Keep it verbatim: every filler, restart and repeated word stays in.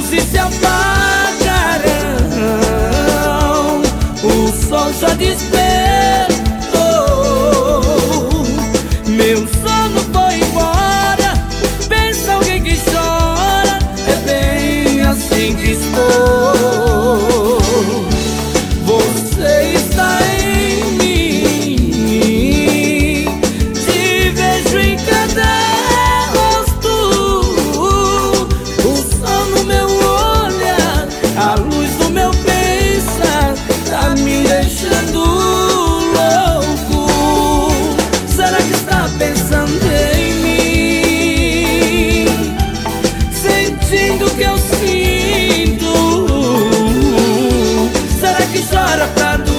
luzes se apagarão, o sol já despertou. Meu sono foi embora, pensa alguém que chora, é bem assim que estou. Você está em mim, te vejo em cada rosto, o sol no meu olhar, a luz do meu pensar, tá me deixando louco. Será que está pensando em mim, sentindo o que eu sinto? Será que chora pra dormir?